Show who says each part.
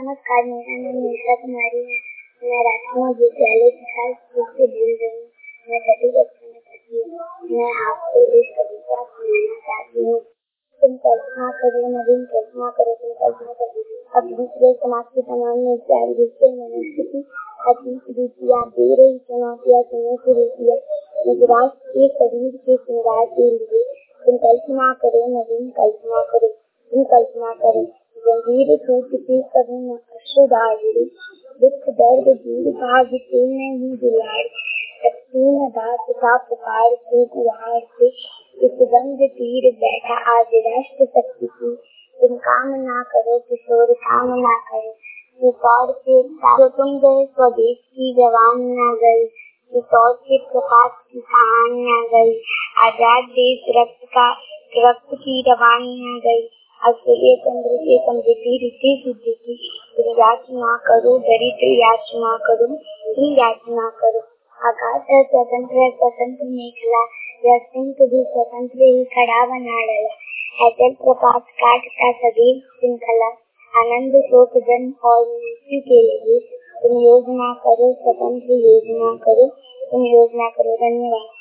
Speaker 1: नमस्कार, मेरा नाम निशा कुमारी है। मैं राजकीय विद्यालय विशाल स्कूल से बोल रही हूँ। मैं छठी कक्षा में पढ़ती हूँ। मैं आपको एक कविता सुनाना चाहती हूँ। तुम कल्पना करो, नवीन कल्पना करो, तुम कल्पना करो। अब दूसरे समाज के तमाम में प्यार दूसरे मनुष्य की अतीत रीतियाँ दे रही चुनौतियाँ सुनने की रीतियाँ गुजरात के शरीर के श्रृंगार के लिए तुम कल्पना करो, नवीन कल्पना करो, तुम कल्पना करो। गंभीर टूट के कभी न अश्रुधार, दुख दर्द दूर भाग के नहीं दुलार, शक्ति न दास का पुकार से गुहार से इस गंध तीर बैठा आज राष्ट्र शक्ति की। तुम काम ना करो किशोर, काम ना करो रिकॉर्ड के जो तुम गए स्वदेश की जवान ना गई, रिकॉर्ड के प्रकाश की कहानी ना गई, आजाद देश रक्त की रवानी ना गई। अब सूर्य चंद्र के समृद्धि रीति सिद्धि की तुम याचना करो, दरिद्र याचना करो, तुम याचना करो। आकाश है स्वतंत्र मेखला, यह सिंह भी स्वतंत्र ही खड़ा बना डला। अचल प्रकाश काटता सदैव श्रृंखला, आनंद शोक जन्म और मृत्यु के लिए तुम योजना करो, स्वतंत्र योजना करो, तुम योजना करो। धन्यवाद।